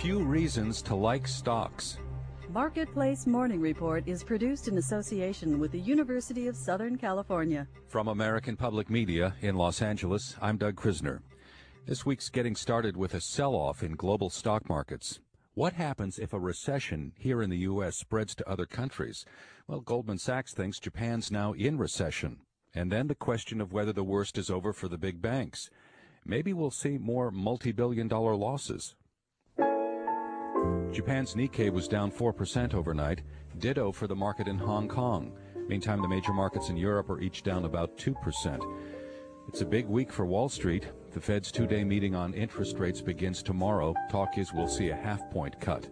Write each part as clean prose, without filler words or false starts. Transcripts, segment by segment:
few reasons to like stocks. Marketplace Morning Report is produced in association with the University of Southern California. From American Public Media in Los Angeles, I'm Doug Krisner. This week's getting started with a sell-off in global stock markets. What happens if a recession here in the U.S. spreads to other countries? Well, Goldman Sachs thinks Japan's now in recession. And then the question of whether the worst is over for the big banks. Maybe we'll see more multi-billion-dollar losses. Japan's Nikkei was down 4% overnight, ditto for the market in Hong Kong. Meantime, the major markets in Europe are each down about 2%. It's a big week for Wall Street. The Fed's two-day meeting on interest rates begins tomorrow. Talk is we'll see a half-point cut.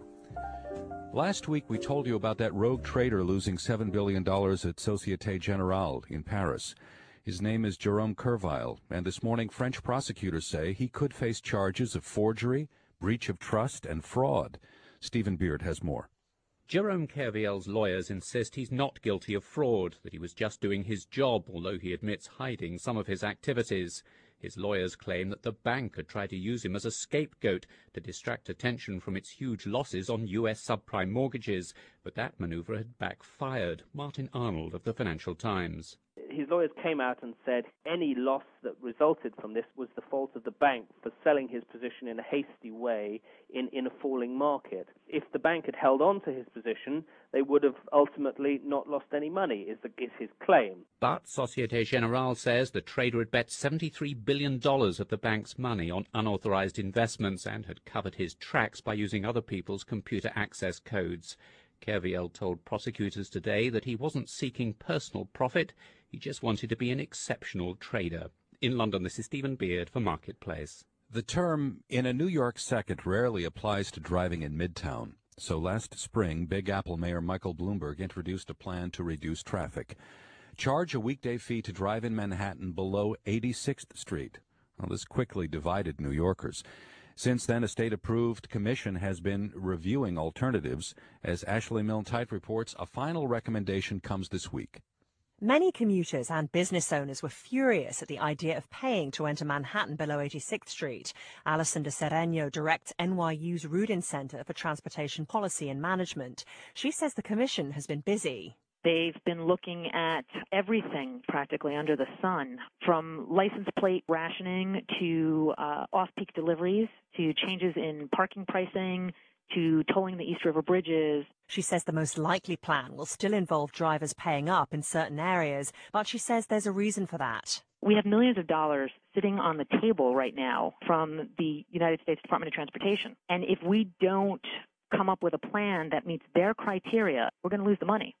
Last week, we told you about that rogue trader losing $7 billion at Société Générale in Paris. His name is Jérôme Kerviel, and this morning French prosecutors say he could face charges of forgery, breach of trust, and fraud. Stephen Beard has more. Jérôme Kerviel's lawyers insist he's not guilty of fraud, that he was just doing his job, although he admits hiding some of his activities. His lawyers claim that the bank had tried to use him as a scapegoat to distract attention from its huge losses on U.S. subprime mortgages, but that maneuver had backfired. Martin Arnold of the Financial Times. His lawyers came out and said any loss that resulted from this was the fault of the bank for selling his position in a hasty way in a falling market. If the bank had held on to his position, they would have ultimately not lost any money, is his claim. But Société Générale says the trader had bet $73 billion of the bank's money on unauthorized investments and had covered his tracks by using other people's computer access codes. Kerviel told prosecutors today that he wasn't seeking personal profit. He just wanted to be an exceptional trader. In London, this is Stephen Beard for Marketplace. The term "in a New York second" rarely applies to driving in Midtown. So last spring, Big Apple Mayor Michael Bloomberg introduced a plan to reduce traffic. Charge a weekday fee to drive in Manhattan below 86th Street. Well, this quickly divided New Yorkers. Since then, a state-approved commission has been reviewing alternatives. As Ashley Milne-Tyte reports, a final recommendation comes this week. Many commuters and business owners were furious at the idea of paying to enter Manhattan below 86th Street. Alison de Sereno directs NYU's Rudin Center for Transportation Policy and Management. She says the commission has been busy. They've been looking at everything practically under the sun, from license plate rationing to off-peak deliveries to changes in parking pricing to tolling the East River bridges. She says the most likely plan will still involve drivers paying up in certain areas, but she says there's a reason for that. We have millions of dollars sitting on the table right now from the United States Department of Transportation. And if we don't come up with a plan that meets their criteria, we're going to lose the money.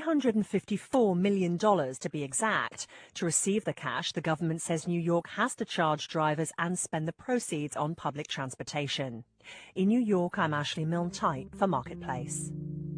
$354 million to be exact. To receive the cash, the government says New York has to charge drivers and spend the proceeds on public transportation. In New York, I'm Ashley Milne-Tyte for Marketplace.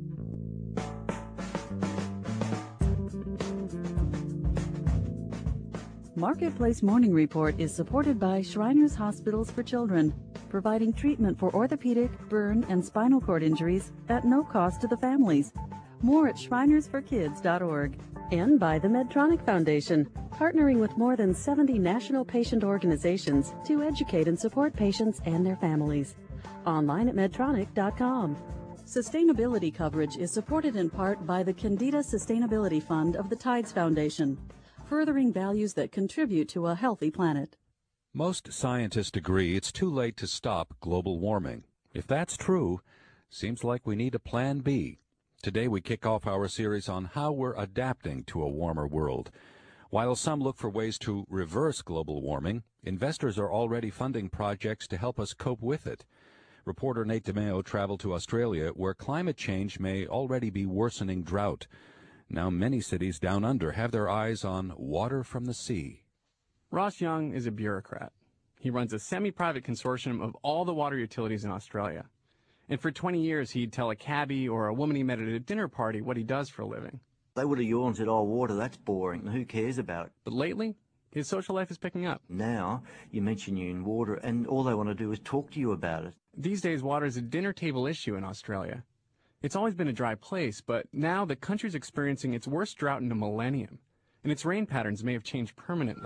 Marketplace Morning Report is supported by Shriners Hospitals for Children, providing treatment for orthopedic, burn, and spinal cord injuries at no cost to the families. More at shrinersforkids.org. And by the Medtronic Foundation, partnering with more than 70 national patient organizations to educate and support patients and their families. Online at medtronic.com. Sustainability coverage is supported in part by the Candida Sustainability Fund of the Tides Foundation, furthering values that contribute to a healthy planet. Most scientists agree it's too late to stop global warming. If that's true, seems like we need a plan B. Today we kick off our series on how we're adapting to a warmer world. While some look for ways to reverse global warming, investors are already funding projects to help us cope with it. Reporter Nate DeMeo traveled to Australia, where climate change may already be worsening drought. Now many cities down under have their eyes on water from the sea. Ross Young is a bureaucrat. He runs a semi-private consortium of all the water utilities in Australia. And for 20 years, he'd tell a cabbie or a woman he met at a dinner party what he does for a living. They would have yawned and said, "Oh, water, that's boring. Who cares about it?" But lately, his social life is picking up. Now, you mention you in water, and all they want to do is talk to you about it. These days, water is a dinner table issue in Australia. It's always been a dry place, but now the country's experiencing its worst drought in a millennium, and its rain patterns may have changed permanently.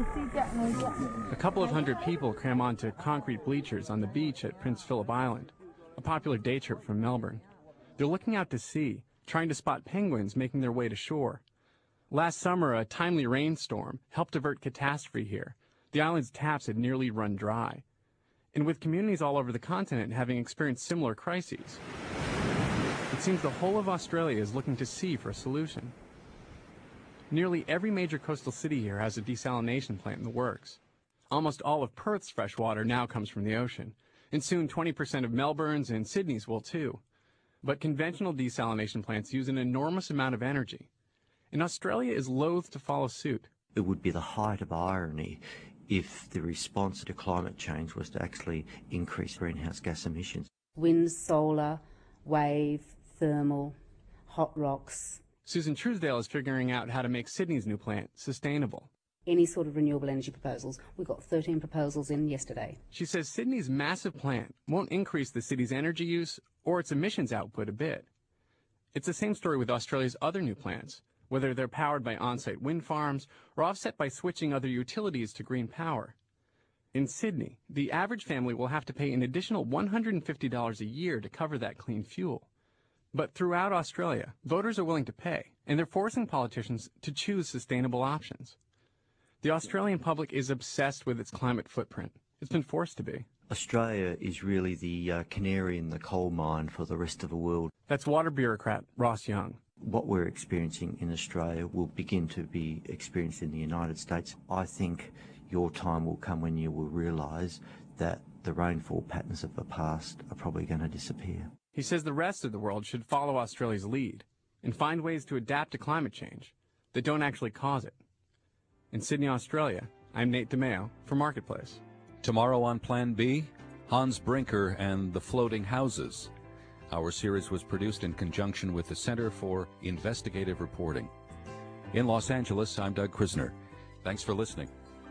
A couple of hundred people cram onto concrete bleachers on the beach at Prince Phillip Island. popular day trip from Melbourne. They're looking out to sea, trying to spot penguins making their way to shore. Last summer, a timely rainstorm helped avert catastrophe here. The island's taps had nearly run dry. And with communities all over the continent having experienced similar crises, it seems the whole of Australia is looking to sea for a solution. Nearly every major coastal city here has a desalination plant in the works. Almost all of Perth's fresh water now comes from the ocean, and soon 20% of Melbourne's and Sydney's will too. But conventional desalination plants use an enormous amount of energy, and Australia is loath to follow suit. It would be the height of irony if the response to climate change was to actually increase greenhouse gas emissions. Wind, solar, wave, thermal, hot rocks. Susan Truesdale is figuring out how to make Sydney's new plant sustainable. Any sort of renewable energy proposals. We got 13 proposals in yesterday. She says Sydney's massive plant won't increase the city's energy use or its emissions output a bit. It's the same story with Australia's other new plants, whether they're powered by on-site wind farms or offset by switching other utilities to green power. In Sydney, the average family will have to pay an additional $150 a year to cover that clean fuel. But throughout Australia, voters are willing to pay, and they're forcing politicians to choose sustainable options. The Australian public is obsessed with its climate footprint. It's been forced to be. Australia is really the canary in the coal mine for the rest of the world. That's water bureaucrat Ross Young. What we're experiencing in Australia will begin to be experienced in the United States. I think your time will come when you will realise that the rainfall patterns of the past are probably going to disappear. He says the rest of the world should follow Australia's lead and find ways to adapt to climate change that don't actually cause it. In Sydney, Australia, I'm Nate DeMeo for Marketplace. Tomorrow on Plan B, Hans Brinker and the Floating Houses. Our series was produced in conjunction with the Center for Investigative Reporting. In Los Angeles, I'm Doug Krisner. Thanks for listening.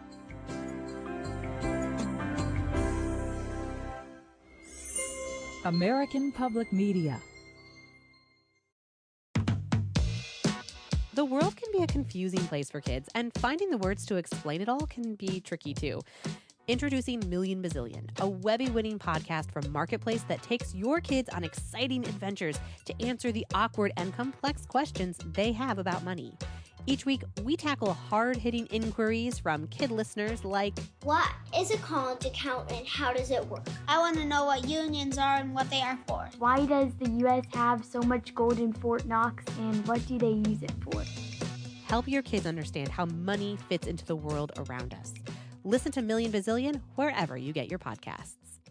American Public Media. The world can be a confusing place for kids, and finding the words to explain it all can be tricky too. Introducing Million Bazillion, a Webby-winning podcast from Marketplace that takes your kids on exciting adventures to answer the awkward and complex questions they have about money. Each week, we tackle hard-hitting inquiries from kid listeners like, what is a college account and how does it work? I want to know what unions are and what they are for. Why does the U.S. have so much gold in Fort Knox and what do they use it for? Help your kids understand how money fits into the world around us. Listen to Million Bazillion wherever you get your podcasts.